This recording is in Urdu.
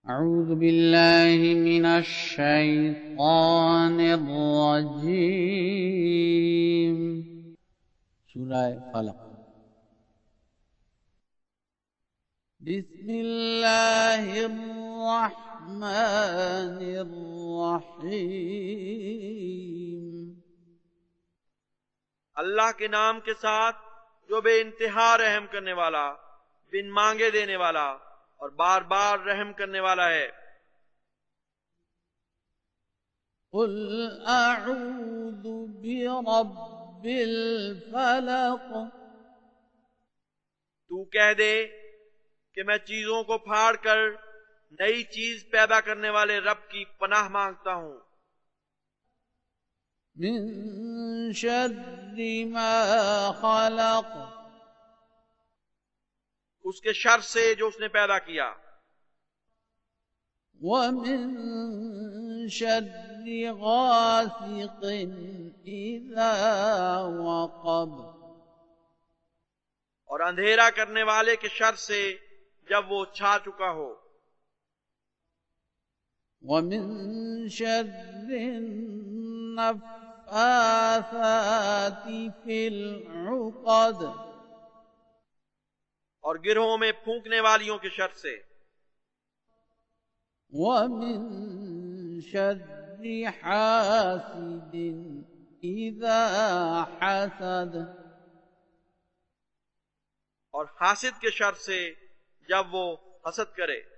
أعوذ بالله من الشيطان الرجيم سورة فلق بسم الله الرحمن الرحيم اللہ کے نام کے ساتھ جو بے انتہا رحم کرنے والا، بن مانگے دینے والا اور بار بار رحم کرنے والا ہے۔ قل أعوذ برب الفلق تو کہہ دے کہ میں چیزوں کو پھاڑ کر نئی چیز پیدا کرنے والے رب کی پناہ مانگتا ہوں، من شر ما خلق اس کے شر سے جو اس نے پیدا کیا، ومن شر غاسق إذا وقب اور اندھیرا کرنے والے کے شر سے جب وہ چھا چکا ہو، ومن شر النفاثات في العقد اور گرہوں میں پھونکنے والیوں کے شر سے، ومن شر حاسد إذا حسد اور حاسد کے شر سے جب وہ حسد کرے۔